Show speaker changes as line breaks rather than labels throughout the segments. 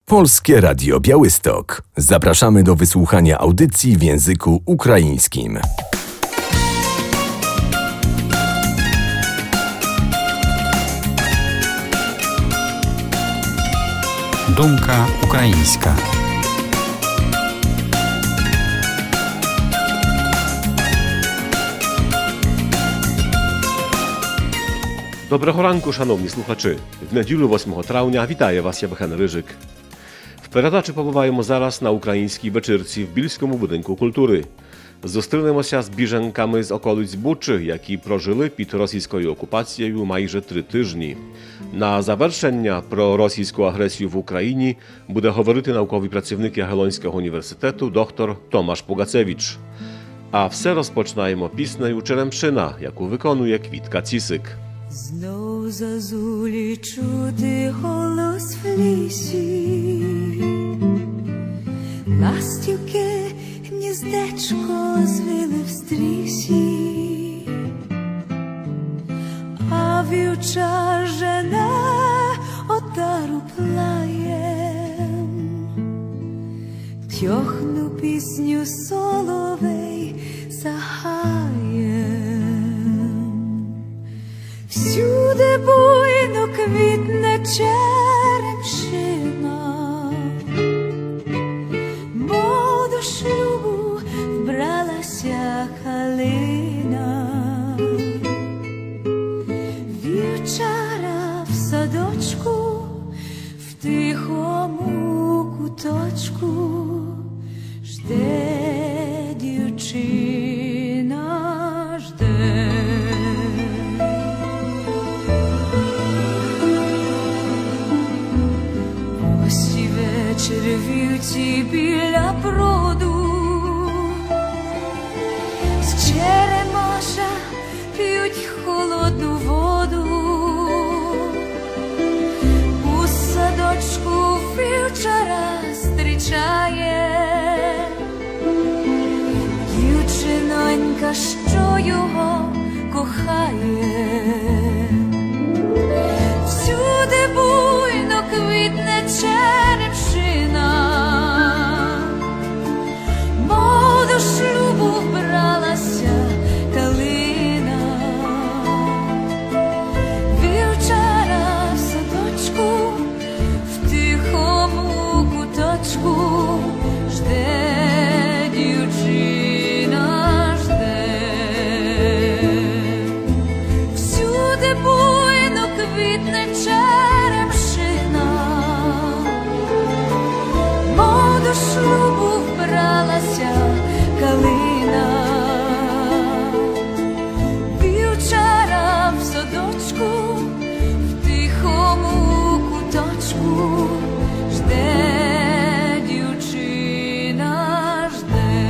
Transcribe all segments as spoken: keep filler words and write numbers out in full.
Polskie Radio Białystok. Zapraszamy do wysłuchania audycji w języku ukraińskim.
Думка українська.
Доброго ранку, шановні слухачі. В неділю восьмого травня вітає вас Євген Рижик. В передачі побуваємо зараз на українській вечірці в Більському будинку культури. Зустрінемося з біженками з околиць Бучі, які прожили під російською окупацією майже три тижні. На завершення про російську агресію в Україні буде говорити науковий працівник Ягелонського університету доктор Томаш Пугацевич. А все розпочинаємо піснею «Черемшина», яку виконує Квітка Цісик.
Знов зазулі чути голос в лісі, ластівки гніздечко звили в стрісі, а вівчар жене отару плаєм, тьохну пісню соловей загаєм. Всюди буйно квітне черемшина, бо до шлюбу вбралася калина. Вівчара в садочку, в тихому куточку жде дівчина, жде. Червівці біля пруду, з черемоша п'ють холодну воду. У садочку вівчара зустрічає дівчинонька, що його кохає. Всюди буйно квітне черемшина, бо до шлюбу вбралася калина. Вівчара в садочку, в тихому куточку жде дівчина, жде. Всюди буйно квітне черемшина, бо до шлюбу вбралася калина. Вівчара в садочку, в тихому куточку жде дівчина, жде.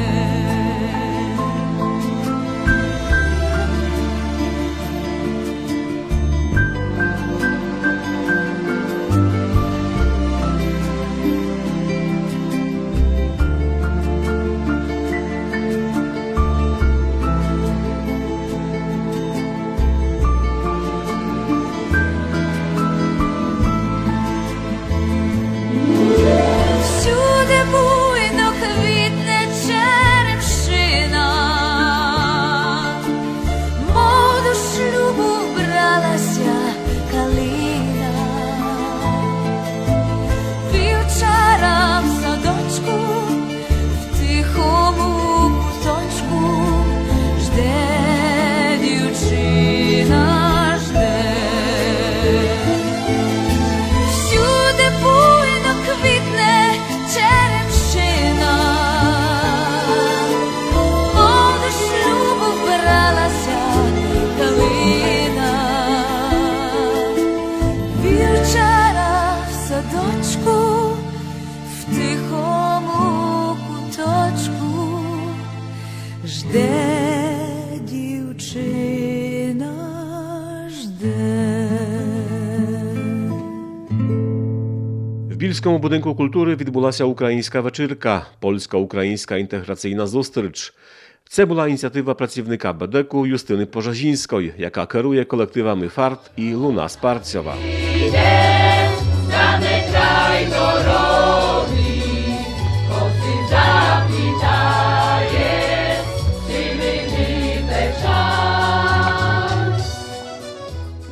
Всюди буйно квітне черемшина, бо до шлюбу вбралася калина. Вівчара в садочку, в тихому куточку жде дівчина, жде. Всюди буйно квітне черемшина, бо до шлюбу вбралася калина. Вівчара в садочку, в тихому куточку жде дівчина, жде.
В Більському будинку культури відбулася українська вечірка «Польсько-українська інтеграційна зустріч». Це була ініціатива працівника Бедеку Юстини Пожазінської, яка керує колективами «Фарт» і «Луна Спарцьова».
Zamykaj do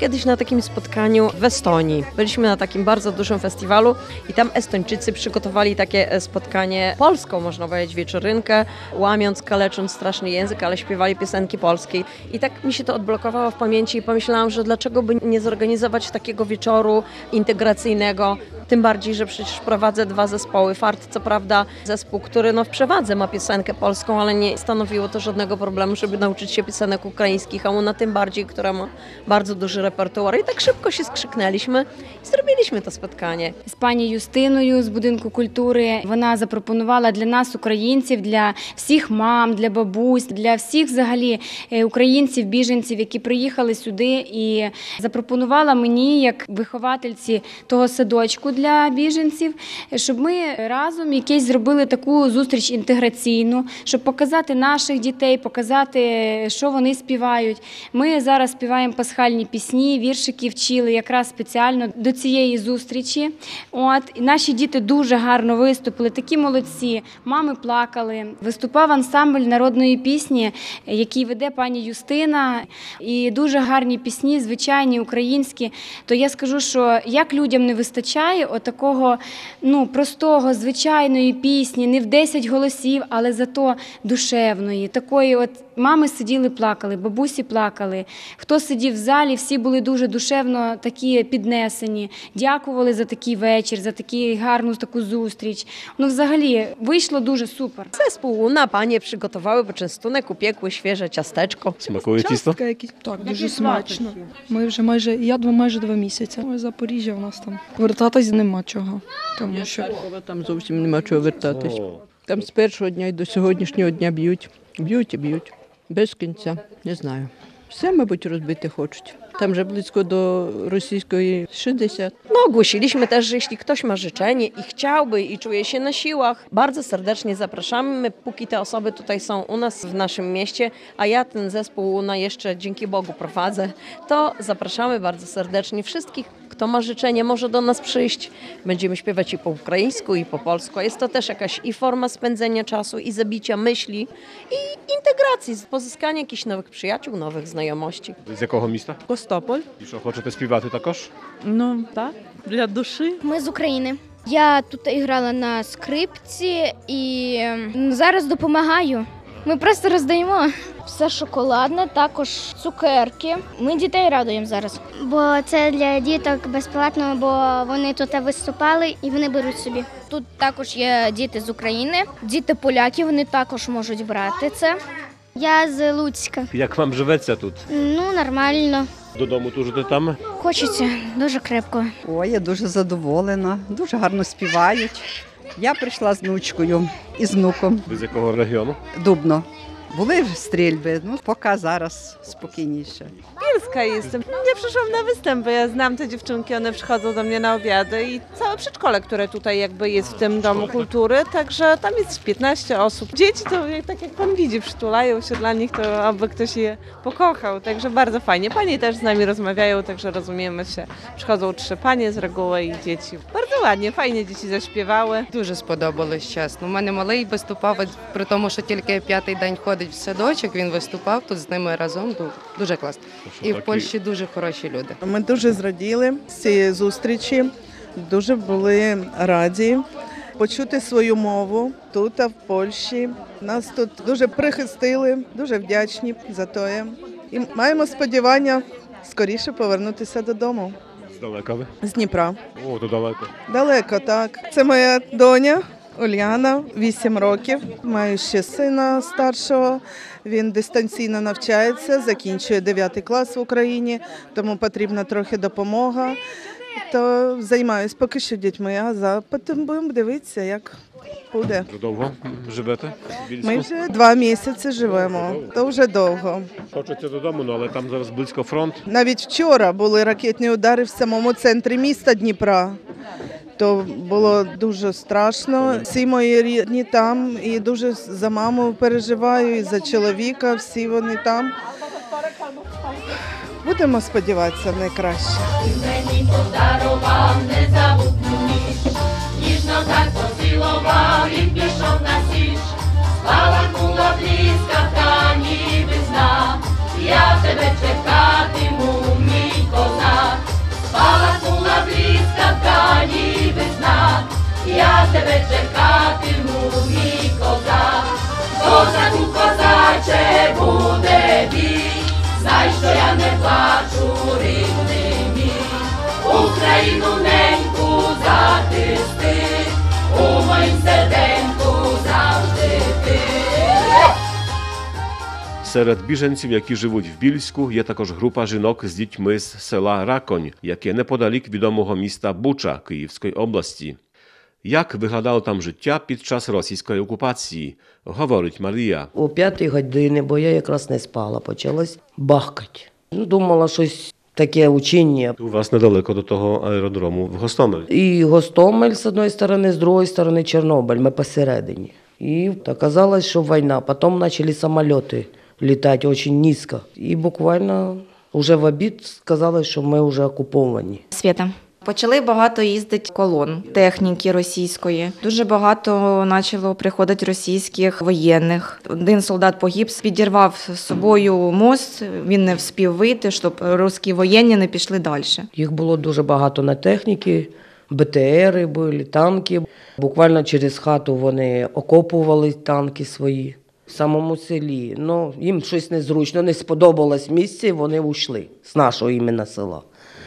kiedyś na takim spotkaniu w Estonii. Byliśmy na takim bardzo dużym festiwalu i tam Estończycy przygotowali takie spotkanie polską, można powiedzieć, wieczorynkę, łamiąc, kalecząc strasznie język, ale śpiewali piosenki polskiej. I tak mi się to odblokowało w pamięci i pomyślałam, że dlaczego by nie zorganizować takiego wieczoru integracyjnego, tym bardziej, że przecież prowadzę dwa zespoły. Fart, co prawda zespół, który no w przewadze ma piosenkę polską, ale nie stanowiło to żadnego problemu, żeby nauczyć się piosenek ukraińskich, a ona tym bardziej, która ma bardzo duży repertuar. I tak szybko się skrzyknęliśmy i zrobiliśmy to spotkanie.
З пані Юстиною з Будинку культури вона запропонувала для нас, українців, для всіх мам, для бабусь, для всіх взагалі українців, біженців, які приїхали сюди, і запропонувала мені, як виховательці того садочку для біженців, щоб ми разом якесь зробили таку зустріч інтеграційну, щоб показати наших дітей, показати, що вони співають. Ми зараз співаємо пасхальні пісні, віршики вчили якраз спеціально до цієї зустрічі. От, і наші діти дуже гарно виступили, такі молодці. Мами плакали. Виступав ансамбль народної пісні, який веде пані Юстина. І дуже гарні пісні, звичайні, українські. То я скажу, що як людям не вистачає отакого, ну, простого, звичайної пісні, не в десять голосів, але зато душевної. Такої от мами сиділи, плакали, бабусі плакали. Хто сидів в залі, всі були дуже душевно такі піднесені. Дякували за такий вечір, за таку гарну таку зустріч. Ну, взагалі, вийшло дуже супер.
Zespół Una, panie przygotowały poczęstunek, upiekły świeże ciasteczko.
Смакує тісто?
Частка якісь. Так, дуже смачно. Ми вже майже, я два, майже два місяці. Ой, Запоріжжя у нас там. Вертатись нема чого. Тому що
Харкова там зовсім нема чого вертатись.
О,
Там з першого дня і до сьогоднішнього дня б'ють. Б'ють і б'ють. Без кінця. Не знаю. Все, мабуть, розбити хочуть. Tam, że blisko do rosyjskiej sześćdziesiąt.
No, ogłosiliśmy też, że jeśli ktoś ma życzenie i chciałby i czuje się na siłach, bardzo serdecznie zapraszamy, póki te osoby tutaj są u nas w naszym mieście, a ja ten zespół na jeszcze dzięki Bogu prowadzę, to zapraszamy bardzo serdecznie wszystkich, kto ma życzenie, może do nas przyjść. Będziemy śpiewać i po ukraińsku, i po polsku. Jest to też jakaś i forma spędzenia czasu, i zabicia myśli, i integracji, pozyskania jakichś nowych przyjaciół, nowych znajomości.
З якого міста?
Костополь.
І що, хочете співати також?
Ну, так, для душі.
Ми з України. Я тут грала на скрипці і м, зараз допомагаю. Ми просто роздаємо все шоколадне, також цукерки. Ми дітей радуємо зараз.
Бо це для діток безплатно, бо вони тут виступали і вони беруть собі.
Тут також є діти з України, діти поляки, вони також можуть брати це.
Я з Луцька.
Як вам живеться тут?
Ну, нормально.
Додому тужите там?
Хочеться дуже крепко.
Ой, я дуже задоволена, дуже гарно співають. Я прийшла з внучкою і з внуком.
Ви з якого регіону?
Дубно. Були вже стрільби, ну поки зараз спокійніше.
Bielska jestem. Ja przyszłam na występ, bo ja znam te dziewczynki, one przychodzą do mnie na obiady i całe przedszkole, które tutaj jakby jest w tym Domu Kultury, także tam jest piętnaście osób. Dzieci to jak- tak jak pan widzi, przytulają się dla nich, to aby ktoś je pokochał, także bardzo fajnie. Panie też z nami rozmawiają, także rozumiemy się. Przychodzą trzy panie z reguły i dzieci. Bardzo ładnie, fajnie dzieci zaśpiewały.
Дуже сподобалось, чесно. У мене малий виступав, при тому, що тільки п'ятий день ходить в садочок, він виступав тут з ними разом. Ду- Дуже класно. І в Польщі дуже хороші люди.
Ми дуже зраділи з цієї зустрічі, дуже були раді почути свою мову тут, в Польщі. Нас тут дуже прихистили, дуже вдячні за те. І маємо сподівання скоріше повернутися додому.
Здалека ви?
З Дніпра.
О, то далеко.
Далеко, так. Це моя доня Уляна, вісім років. Маю ще сина старшого. Він дистанційно навчається, закінчує дев'ятий клас в Україні, тому потрібна трохи допомога. То займаюся поки що дітьми, а за потім будемо дивитися, як буде.
Вже довго живете? в Більську?
Ми вже два місяці живемо, то вже довго.
Хочеться додому, ну, але там зараз близько фронт.
Навіть вчора були ракетні удари в самому центрі міста Дніпра. То було дуже страшно. Всі мої рідні там, і дуже за маму переживаю, і за чоловіка, всі вони там. Будемо сподіватися в найкраще.
Мені подарував незабутню ніч, ніжно так поцілував і пішов на січ. Спалахнула блискавка, ніби знав, я тебе чекатиму, мій козак, спалахнула блискавка, ніби знак, я тебе чекатиму, мій козак. Козаку, козаче, буде бій, знай, що я не плачу, рідний мій. Україну неньку захисти, у моїм серденьку завжди ти.
Серед біженців, які живуть в Більську, є також група жінок з дітьми з села Раконь, яке неподалік відомого міста Буча Київської області. Як виглядало там життя під час російської окупації, говорить Марія.
О п'ятій годині, бо я якраз не спала, почалось бахкати. Ну, думала, щось таке учення.
У вас недалеко до того аеродрому в Гостомелі.
І Гостомель з одної сторони, з другої сторони Чорнобиль, ми посередині. І оказалось, що війна. Потім почали самоліти літати дуже низько. І буквально вже в обід сказали, що ми вже окуповані.
Свята. Почали багато їздити колон техніки російської. Дуже багато почало приходити російських воєнних. Один солдат погиб, підірвав з собою мост, він не встиг вийти, щоб русські воєнні не пішли далі.
Їх було дуже багато на техніці, Б Т Ери були, танки. Буквально через хату вони окопували танки свої. В самому селі. Ну, їм щось незручно, не сподобалось місце, вони ушли з нашого іменно села.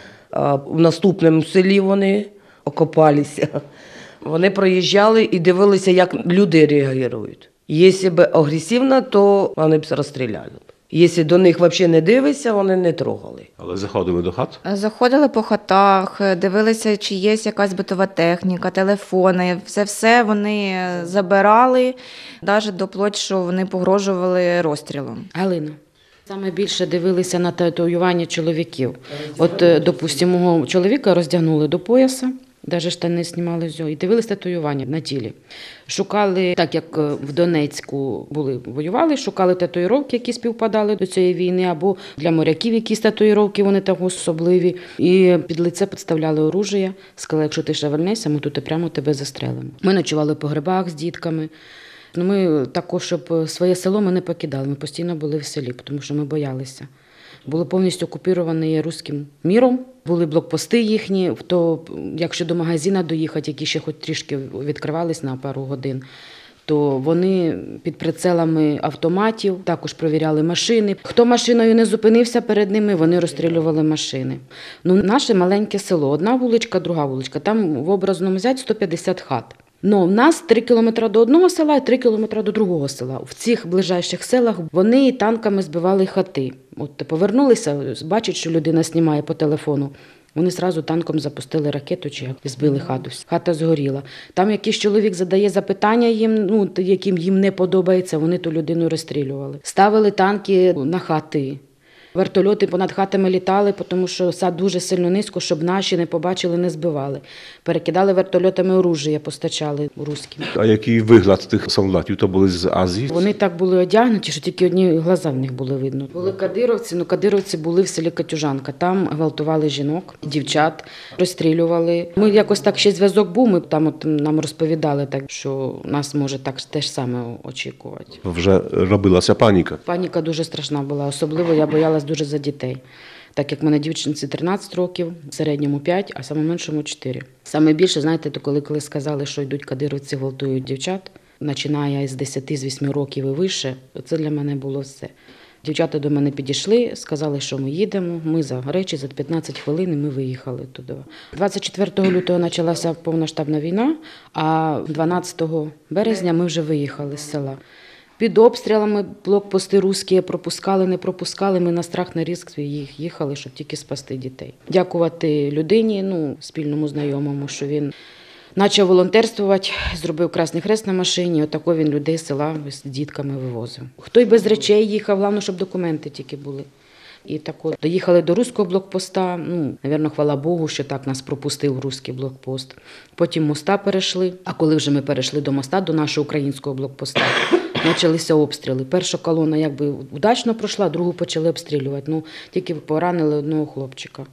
А в наступному селі вони окопалися. Вони проїжджали і дивилися, як люди реагують. Якщо б агресивно, то вони б розстріляли. Якщо до них взагалі не дивишся, вони не трогали.
Але заходили до хат?
Заходили по хатах, дивилися, чи є якась битова техніка, телефони. Все-все вони забирали, навіть доплоть, що вони погрожували розстрілом.
Галина. Саме більше дивилися на татуювання чоловіків. От, допустимо, мого чоловіка роздягнули до пояса, навіть штани знімали з нього, і дивилися татуювання на тілі. Шукали, так як в Донецьку були, воювали, шукали татуїровки, які співпадали до цієї війни, або для моряків якісь татуїровки, вони так особливі. І під лице підставляли оружие, сказали, якщо ти шевельнешся, ми тут прямо тебе застрелимо. Ми ночували по грибах з дітками. Ну, ми також, щоб своє село ми не покидали, ми постійно були в селі, тому що ми боялися. Було повністю окуповане руським міром, були блокпости їхні, то якщо до магазину доїхати, які ще хоч трішки відкривались на пару годин, то вони під прицелами автоматів також провіряли машини. Хто машиною не зупинився перед ними, вони розстрілювали машини. Ну, наше маленьке село, одна вуличка, друга вуличка, там в образному взяти сто п'ятдесят хат. Ну, в нас три кілометри до одного села і три кілометри до другого села. В цих ближайших селах вони танками збивали хати. От повернулися, бачать, що людина знімає по телефону. Вони одразу танком запустили ракету чи збили хату. Хата згоріла. Там якийсь чоловік задає запитання їм, ну, яким їм не подобається, вони ту людину розстрілювали. Ставили танки на хати. Вертольоти понад хатами літали, тому що сад дуже сильно низько, щоб наші не побачили, не збивали. Перекидали вертольотами оружие, постачали руським.
А який вигляд тих солдатів? То були з Азії?
Вони так були одягнуті, що тільки одні глаза в них були видно. Були кадировці, ну кадировці були в селі Катюжанка. Там гвалтували жінок, дівчат, розстрілювали. Ми якось так, ще зв'язок був, ми там от нам розповідали, так, що нас може так теж саме очікувати.
Вже робилася паніка?
Паніка дуже страшна була, особливо я боялась дуже за дітей. Так як в мене дівчинці тринадцять років, в середньому п'ять, а саме меншому чотири. Саме більше, знаєте, то коли, коли сказали, що йдуть кадировці, гвалтують дівчат, починає з десяти, з восьми років і вище, це для мене було все. Дівчата до мене підійшли, сказали, що ми їдемо, ми за речі, за п'ятнадцять хвилин і ми виїхали туди. двадцять четвертого лютого почалася повноштабна війна, а дванадцятого березня ми вже виїхали з села. Під обстрілами блокпости русські пропускали, не пропускали, ми на страх, на ризик їх їхали, щоб тільки спасти дітей. Дякувати людині, ну, спільному знайомому, що він почав волонтерствувати, зробив Красний Хрест на машині, отако він людей з села з дітками вивозив. Хто й без речей їхав, головне, щоб документи тільки були. І так от доїхали до руського блокпоста, ну, навірно, хвала Богу, що так нас пропустив руський блокпост. Потім моста перейшли, а коли вже ми перейшли до моста, до нашого українського блокпоста, почалися обстріли. Перша колона якби удачно пройшла, другу почали обстрілювати. Ну, тільки поранили одного хлопчика.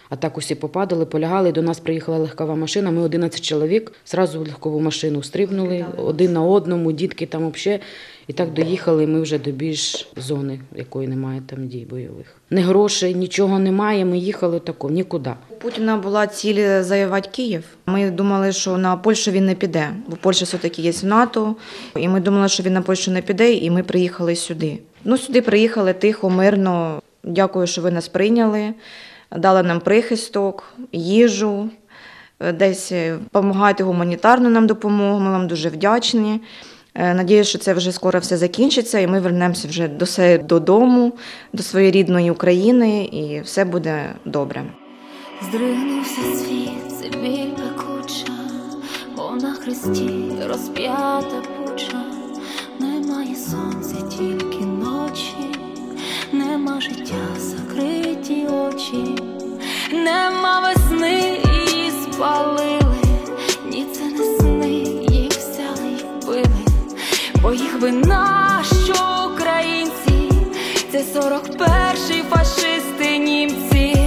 А так усі попадали, полягали, до нас приїхала легкова машина, ми одинадцять чоловік, зразу в легкову машину стрибнули, один на одному, дітки там взагалі. І так доїхали ми вже до більш зони, якої немає там дій бойових. Не грошей, нічого немає, ми їхали тако, нікуди.
У Путіна була ціль завоювати Київ. Ми думали, що на Польщу він не піде, бо Польща все-таки є в НАТО. І ми думали, що він на Польщу не піде, і ми приїхали сюди. Ну, сюди приїхали тихо, мирно. Дякую, що ви нас прийняли, дали нам прихисток, їжу, десь допомагаєте гуманітарну нам допомогу, ми вам дуже вдячні. Надіюсь, що це вже скоро все закінчиться, і ми вернемося вже до себе додому, до своєї рідної України, і все буде добре.
Здригнувся світ, це біль пекуча, бо на хресті розп'ята пуча. Немає сонця, тільки ночі, нема життя, закриті очі. Нема весни, її спалили, ні це не сни, їх взяли й вбили. Бо їх вина, що українці, це сорок перший фашисти німці.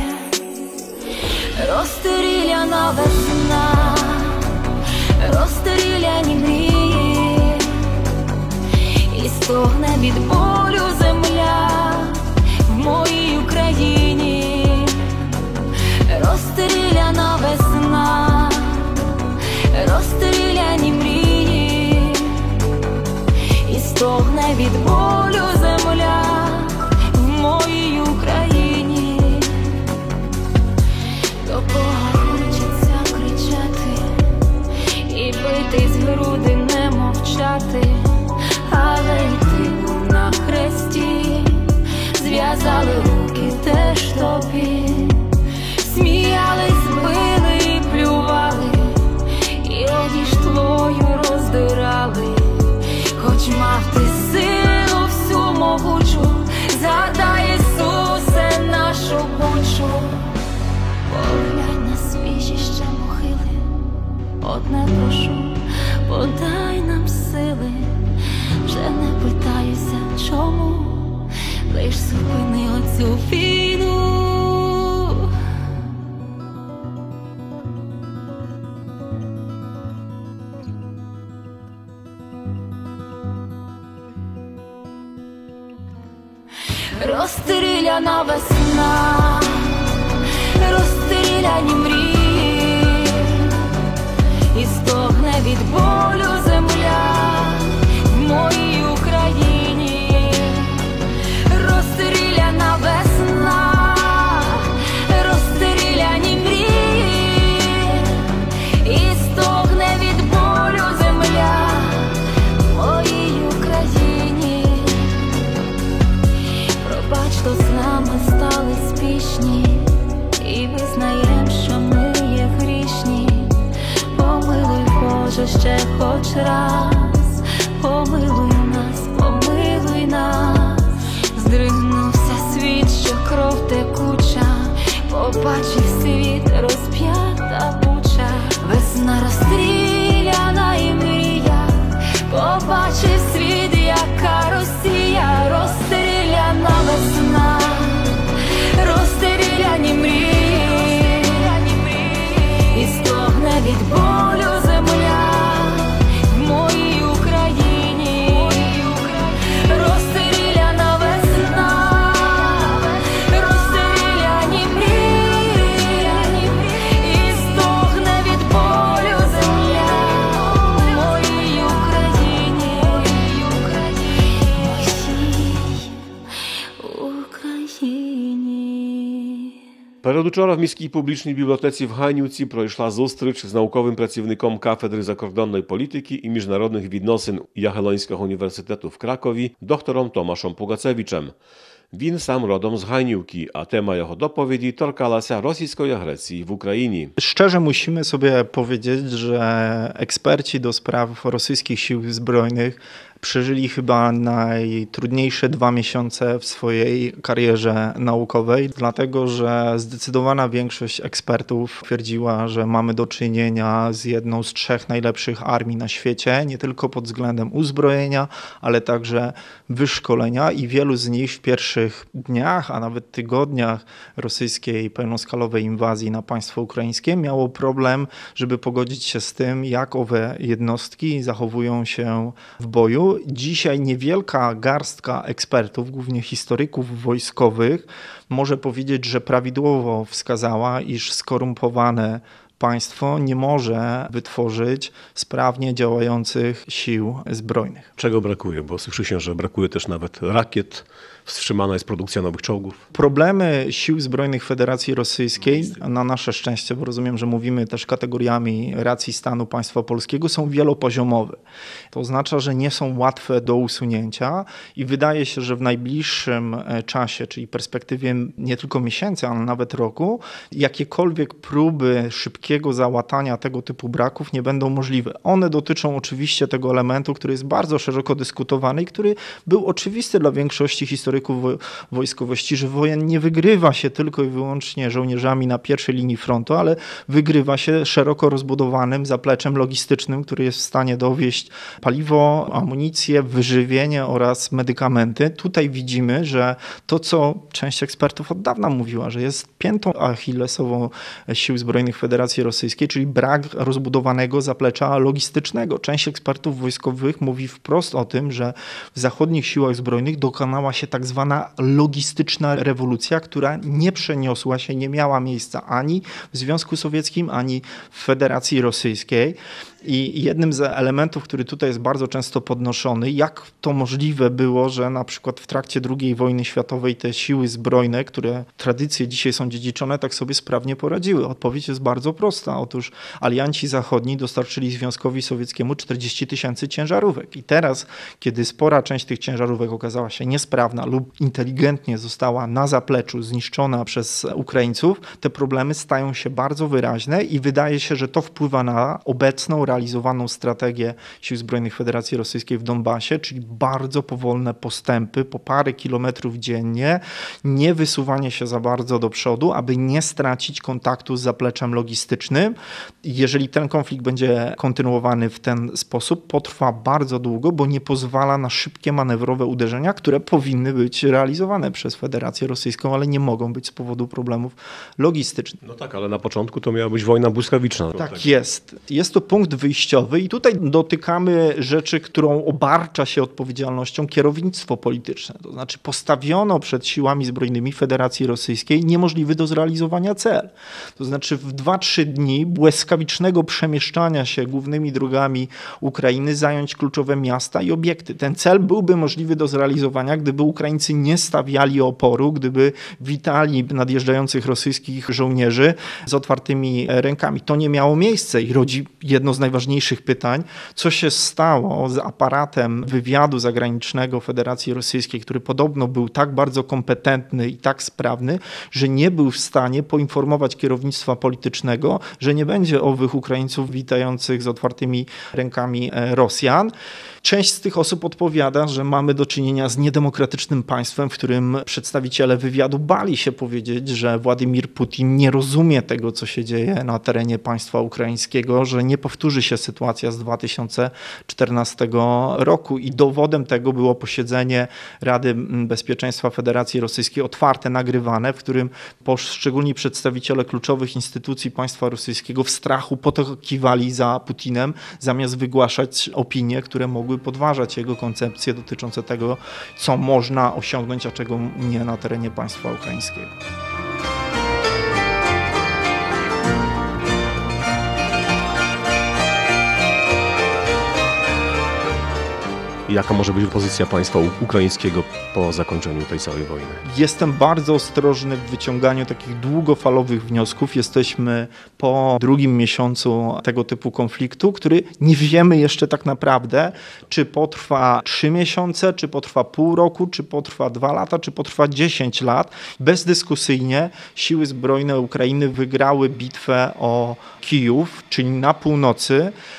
Розстріляна весна, розстріляні мрії, і стогне від болю земля в моїй Україні. Розстріляна весна, розстріляні мрії, і стогне від болю земля в моїй Україні. До Бога хочеться кричати і битись в груди, не мовчати, але йти на хресті, зв'язали руки теж тобі, сміялись, били і плювали, і одіж твою роздирали. Хоч мав ти силу всю могучу, згадай, Ісусе, нашу бучу. Поглянь на свіжі ще могили, одне прошу, подай нам сили. Вже не питаюся, чому, лиш зупини оцю війну. Розстріляна весна, розстріляні мрії, і стогне від болю земля в моїй Україні. Розстріляна весна, розстріляні мрії, і стогне від болю земля в моїй Україні. Пробач, то з нами стали спішні, і визнаєм, що ми є грішні. Помилуй, Боже, ще хоч раз, помилуй нас, помилуй нас. Здригнувся світ, що кров текуча, побачив світ, розп'ята буча. Весна розстріляна і мрія, побачив світ, яка Росія. Розстріляна весна, розстріляні мрії, і стогне від болю земля в моїй Україні. Розстріляна весна, розстріляні мрії, і стогне від болю земля в моїй Україні.
Передучора в міській публічній бібліотеці в Ганівці пройшла зустріч з науковим працівником кафедри закордонної політики і міжнародних відносин Ягеллонського університету в Кракові доктором Томашом Пугацевичем. Він сам родом з Ганівки, a tema jego dopowiedzi torkalася rosyjskiej agresji w Ukrainie.
Szczerze musimy sobie powiedzieć, że eksperci do spraw rosyjskich sił zbrojnych przeżyli chyba najtrudniejsze dwa miesiące w swojej karierze naukowej, dlatego że zdecydowana większość ekspertów twierdziła, że mamy do czynienia z jedną z trzech najlepszych armii na świecie, nie tylko pod względem uzbrojenia, ale także wyszkolenia i wielu z nich w pierwszych dniach, a nawet tygodniach rosyjskiej pełnoskalowej inwazji na państwo ukraińskie miało problem, żeby pogodzić się z tym, jak owe jednostki zachowują się w boju. Dzisiaj niewielka garstka ekspertów, głównie historyków wojskowych, może powiedzieć, że prawidłowo wskazała, iż skorumpowane państwo nie może wytworzyć sprawnie działających sił zbrojnych.
Czego brakuje? Bo słyszy się, że brakuje też nawet rakiet, wstrzymana jest produkcja nowych czołgów.
Problemy sił zbrojnych Federacji Rosyjskiej, na nasze szczęście, bo rozumiem, że mówimy też kategoriami racji stanu państwa polskiego, są wielopoziomowe. To oznacza, że nie są łatwe do usunięcia i wydaje się, że w najbliższym czasie, czyli perspektywie nie tylko miesięcy, ale nawet roku, jakiekolwiek próby szybkiego załatania tego typu braków nie będą możliwe. One dotyczą oczywiście tego elementu, który jest bardzo szeroko dyskutowany i który był oczywisty dla większości historyków wojskowości, że wojen nie wygrywa się tylko i wyłącznie żołnierzami na pierwszej linii frontu, ale wygrywa się szeroko rozbudowanym zapleczem logistycznym, który jest w stanie dowieść paliwo, amunicję, wyżywienie oraz medykamenty. Tutaj widzimy, że to, co część ekspertów od dawna mówiła, że jest piętą achillesową sił zbrojnych Federacji Rosyjskiej, czyli brak rozbudowanego zaplecza logistycznego. Część ekspertów wojskowych mówi wprost o tym, że w zachodnich siłach zbrojnych dokonała się tak zwana logistyczna rewolucja, która nie przeniosła się, nie miała miejsca ani w Związku Sowieckim, ani w Federacji Rosyjskiej. I jednym z elementów, który tutaj jest bardzo często podnoszony, jak to możliwe było, że na przykład w trakcie drugiej wojny światowej te siły zbrojne, które tradycje dzisiaj są dziedziczone, tak sobie sprawnie poradziły. Odpowiedź jest bardzo prosta. Otóż alianci zachodni dostarczyli Związkowi Sowieckiemu czterdzieści tysięcy ciężarówek. I teraz, kiedy spora część tych ciężarówek okazała się niesprawna lub inteligentnie została na zapleczu zniszczona przez Ukraińców, te problemy stają się bardzo wyraźne i wydaje się, że to wpływa na obecną realizowaną strategię Sił Zbrojnych Federacji Rosyjskiej w Donbasie, czyli bardzo powolne postępy po parę kilometrów dziennie, nie wysuwanie się za bardzo do przodu, aby nie stracić kontaktu z zapleczem logistycznym. Jeżeli ten konflikt będzie kontynuowany w ten sposób, potrwa bardzo długo, bo nie pozwala na szybkie manewrowe uderzenia, które powinny być realizowane przez Federację Rosyjską, ale nie mogą być z powodu problemów logistycznych.
No tak, ale na początku to miała być wojna błyskawiczna.
Tak, tak jest. Jest to punkt wyjściowy i tutaj dotykamy rzeczy, którą obarcza się odpowiedzialnością kierownictwo polityczne. To znaczy postawiono przed siłami zbrojnymi Federacji Rosyjskiej niemożliwy do zrealizowania cel. To znaczy w dwa trzy dni błyskawicznego przemieszczania się głównymi drogami Ukrainy zająć kluczowe miasta i obiekty. Ten cel byłby możliwy do zrealizowania, gdyby Ukraińcy nie stawiali oporu, gdyby witali nadjeżdżających rosyjskich żołnierzy z otwartymi rękami. To nie miało miejsca i rodzi jedno z najważniejszych pytań, co się stało z aparatem wywiadu zagranicznego Federacji Rosyjskiej, który podobno był tak bardzo kompetentny i tak sprawny, że nie był w stanie poinformować kierownictwa politycznego, że nie będzie owych Ukraińców witających z otwartymi rękami Rosjan. Część z tych osób odpowiada, że mamy do czynienia z niedemokratycznym państwem, w którym przedstawiciele wywiadu bali się powiedzieć, że Władimir Putin nie rozumie tego, co się dzieje na terenie państwa ukraińskiego, że nie powtórzy się sytuacja z dwa tysiące czternastego roku i dowodem tego było posiedzenie Rady Bezpieczeństwa Federacji Rosyjskiej, otwarte, nagrywane, w którym poszczególni przedstawiciele kluczowych instytucji państwa rosyjskiego w strachu potakiwali za Putinem, zamiast wygłaszać opinie, które mogły podważać jego koncepcje dotyczące tego, co można osiągnąć, a czego nie na terenie państwa ukraińskiego.
Jaka może być pozycja państwa ukraińskiego po zakończeniu tej całej wojny?
Jestem bardzo ostrożny w wyciąganiu takich długofalowych wniosków. Jesteśmy po drugim miesiącu tego typu konfliktu, który nie wiemy jeszcze tak naprawdę, czy potrwa trzy miesiące, czy potrwa pół roku, czy potrwa dwa lata, czy potrwa dziesięć lat. Bezdyskusyjnie siły zbrojne Ukrainy wygrały bitwę o Kijów, czyli na północy.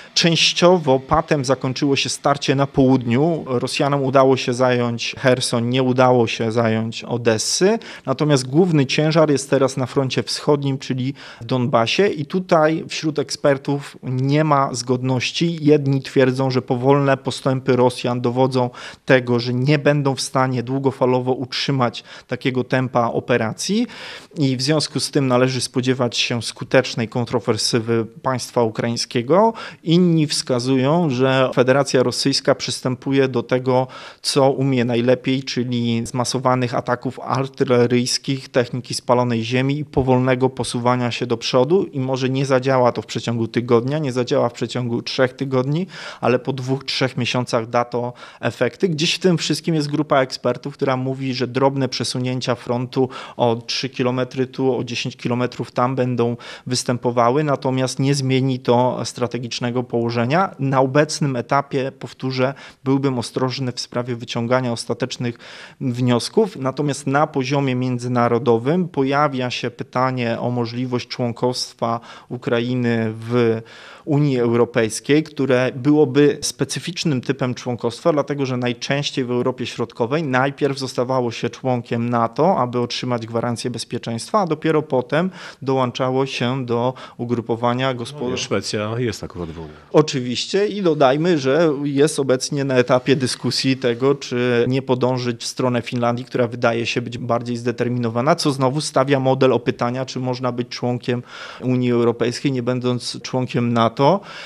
Częściowo patem zakończyło się starcie na południu. Rosjanom udało się zająć Cherson, nie udało się zająć Odessy. Natomiast główny ciężar jest teraz na froncie wschodnim, czyli w Donbasie. I tutaj wśród ekspertów nie ma zgodności. Jedni twierdzą, że powolne postępy Rosjan dowodzą tego, że nie będą w stanie długofalowo utrzymać takiego tempa operacji i w związku z tym należy spodziewać się skutecznej kontrofensywy państwa ukraińskiego. Inni wskazują, że Federacja Rosyjska przystępuje do tego, co umie najlepiej, czyli zmasowanych ataków artyleryjskich, techniki spalonej ziemi i powolnego posuwania się do przodu i może nie zadziała to w przeciągu tygodnia, nie zadziała w przeciągu trzech tygodni, ale po dwóch, trzech miesiącach da to efekty. Gdzieś w tym wszystkim jest grupa ekspertów, która mówi, że drobne przesunięcia frontu o trzy kilometry tu, o dziesięć kilometrów tam będą występowały, natomiast nie zmieni to strategicznego położenia. Na obecnym etapie, powtórzę, byłbym ostrożny w sprawie wyciągania ostatecznych wniosków, natomiast na poziomie międzynarodowym pojawia się pytanie o możliwość członkostwa Ukrainy w Unii Europejskiej, które byłoby specyficznym typem członkostwa, dlatego że najczęściej w Europie Środkowej najpierw zostawało się członkiem NATO, aby otrzymać gwarancję bezpieczeństwa, a dopiero potem dołączało się do ugrupowania gospodarczego.
No, Szwecja jest akurat w Unii.
Oczywiście i dodajmy, że jest obecnie na etapie dyskusji tego, czy nie podążyć w stronę Finlandii, która wydaje się być bardziej zdeterminowana, co znowu stawia model o pytania, czy można być członkiem Unii Europejskiej, nie będąc członkiem NATO.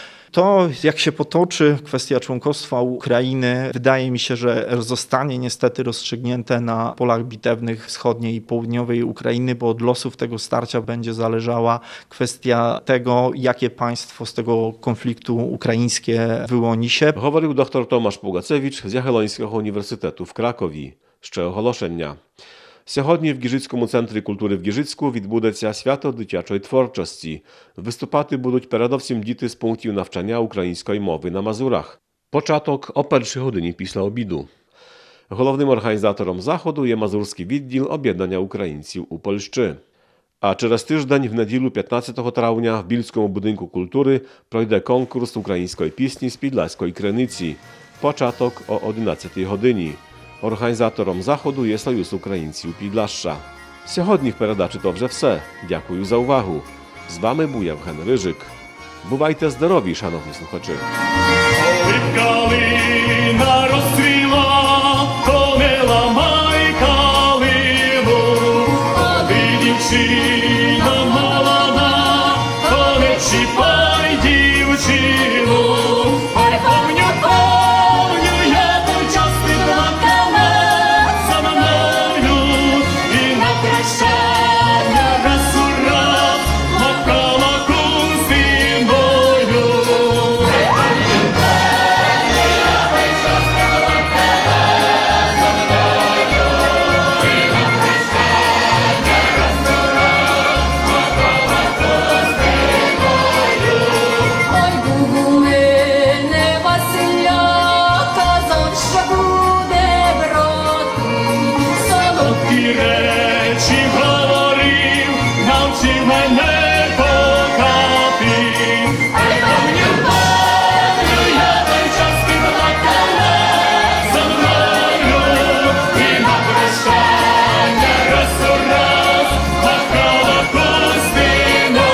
To, jak się potoczy kwestia członkostwa Ukrainy, wydaje mi się, że zostanie niestety rozstrzygnięte na polach bitewnych wschodniej i południowej Ukrainy, bo od losów tego starcia będzie zależała kwestia tego, jakie państwo z tego konfliktu ukraińskie wyłoni się.
Говорив доктор Томаш Пугацевич з Ягелонського університету в Кракові. Ще оголошення. Сьогодні в Гіжицькому центрі культури в Гіжицьку відбудеться свято дитячої творчості. Виступати будуть передовсім діти з пунктів навчання української мови на Мазурах. Початок о першій годині після обіду. Головним організатором заходу є Мазурський відділ об'єднання українців у Польщі. А через тиждень, в неділю п'ятнадцятого травня, в Більському будинку культури пройде конкурс української пісні з Підласької Криниці. Початок о одинадцятій годині. Організатором заходу є Союз українців Підласша. Сьогодні в передачі то вже все. Дякую за увагу. З вами був Євген Рижик. Бувайте здорові, шановні слухачі.
Калина розцвіла, то не ламай калину, а ти, дівчина молода, то не чіпай дівчину. Ой, помню, помню, я той час ти плакала за мною, і на прощання раз у раз махала кузиною. Солодкі речі говорив, навчив мене кохати. Ай, помню, помню, я той час ти плакала за мною, і на прощання раз у раз махала хустиною.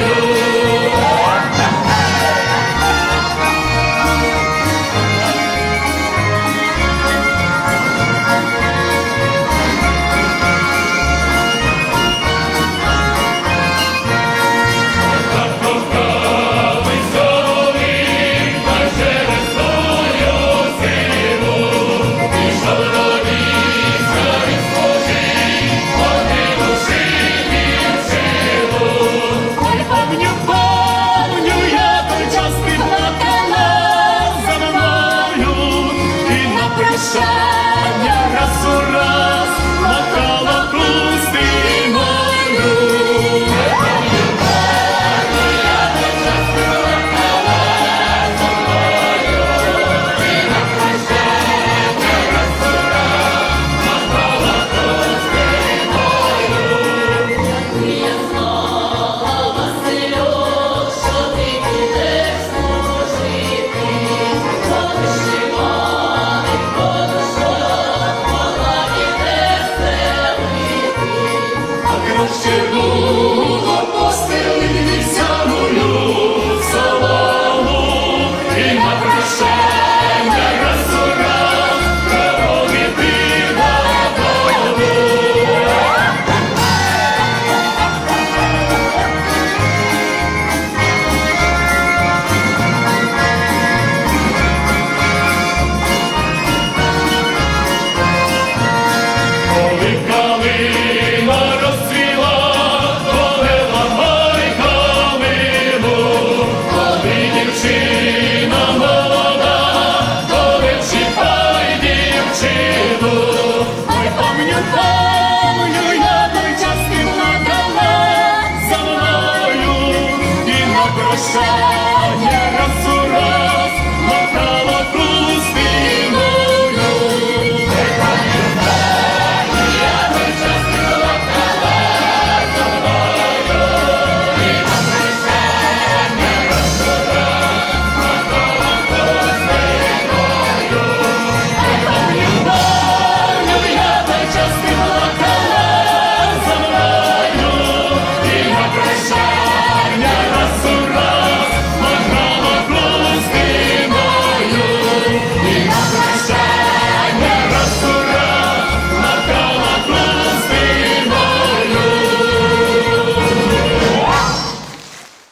Ой, помню, помню, я той час ти плакала за мною, і на прощання